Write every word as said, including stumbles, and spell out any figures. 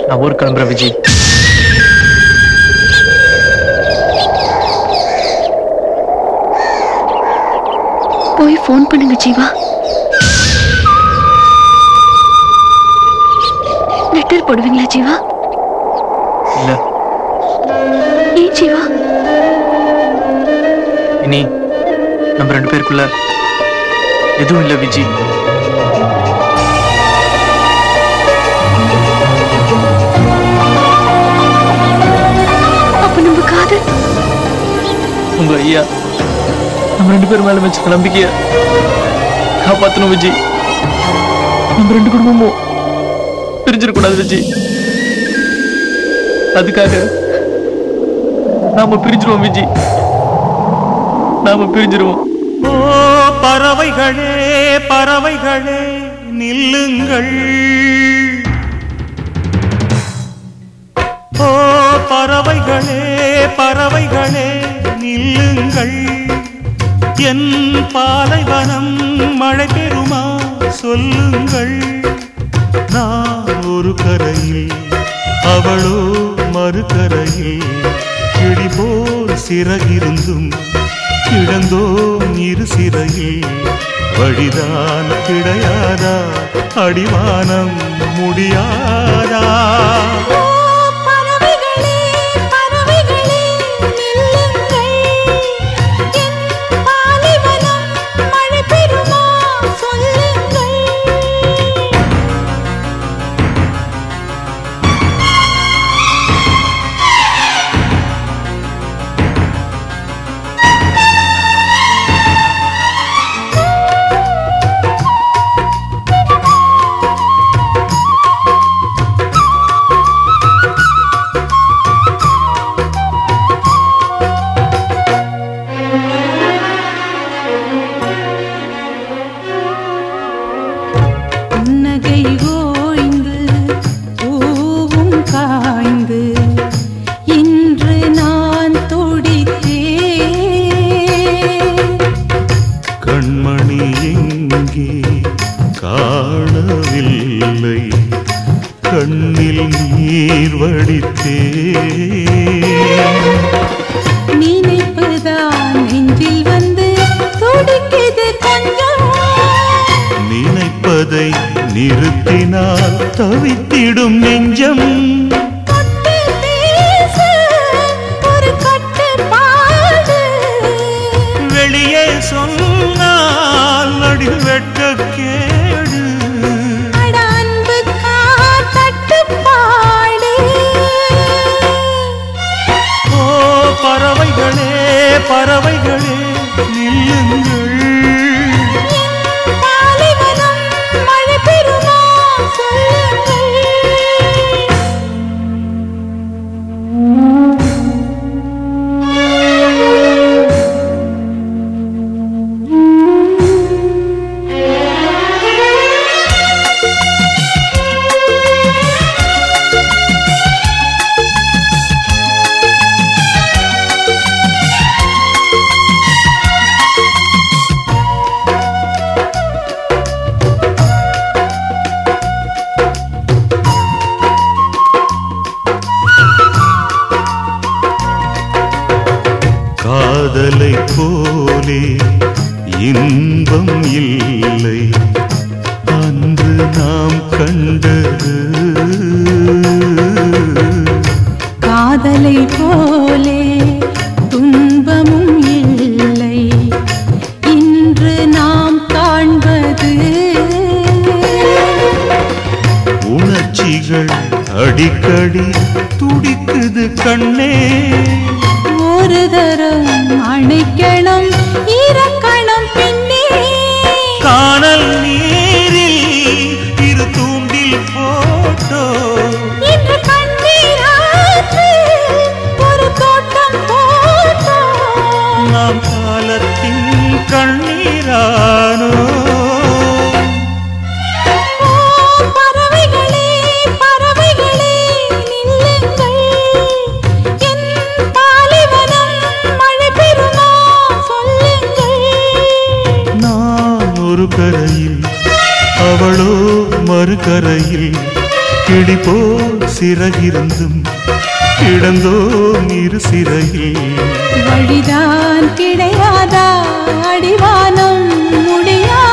நான் ஊருக்கு கிளம்புறேன் விஜி. போய் போன் பண்ணுங்க ஜீவா. லெட்டர் போடுவீங்களா ஜீவா? இல்ல. ஏன் ஜீவா? இனி நம்ம ரெண்டு பேருக்குள்ள எதுவும் இல்ல விஜி. அப்ப நம்ம காதல் உங்க ஐயா நம்ம ரெண்டு பேரும் மேல வச்ச நம்பிக்கைய காப்பாத்தணும் விஜி. நம்ம ரெண்டு குடும்பமும் பிரிஞ்சிடக்கூடாது விஜி. அதுக்காக நாம பிரிஞ்சிருவோம் விஜி. நாம பிரிஞ்சிருவோம். ஓ பறவைகளே பறவைகளே நில்லுங்கள். ஓ பறவைகளே பறவைகளே நில்லுங்கள். என் பாலைவனம் மழை பெறுமா சொல்லுங்கள். நான் ஒரு கரையில் அவளோ மறுகரையில். கிழிபோல் சிறகிருந்தும் கிடந்தோம் இரு சிறையில். வழிதான் கிடையாதா அடிவானம் முடியாதா? கண்மணி எங்கே காணவில்லை கண்ணில் நீர் வடித்தே. நினைப்புதான் நெஞ்சில் வந்து துடிக்குது கொஞ்சம். நினைப்பதை நிறுத்தினால் தவித்திடும் நெஞ்சம். வெளியே சொன்னால் நடி வெட்ட கேடு. அன்பு காத்தட்டுப்பாடு. ஓ பறவைகளே பறவைகளே நில்லுங்கள். மழை பெறுமா சொல்லுங்கள். காதலை போலே இன்பம் இல்லை அன்று நாம் கண்டது. காதலை போலே துன்பமும் இல்லை இன்று நாம் காண்பது. உணர்ச்சிகள் அடிக்கடி துடிக்குது கண்ணே. ஒரு தரம் அணைக்கணும் இறக்கணும் பின்னே. காணல் நீரில் இரு தூண்டில் போட்டோ. இன்று கண்ணீராற்று ஒரு தோட்டம் போட்டோ. நாம் காலத்தின் கண்ணீரானோ. பறவைகளே பறவைகளே நில்லுங்கள். என் பாலைவனம் மழை பெறுமா சொல்லுங்கள். நான் ஒரு கரையில் அவளோ மறுகரையில். கிளி போல் சிறகிருந்தும் கிடந்தோம் இரு சிறையில் வழிதான் கிடையாதா அடிவானம் முடியா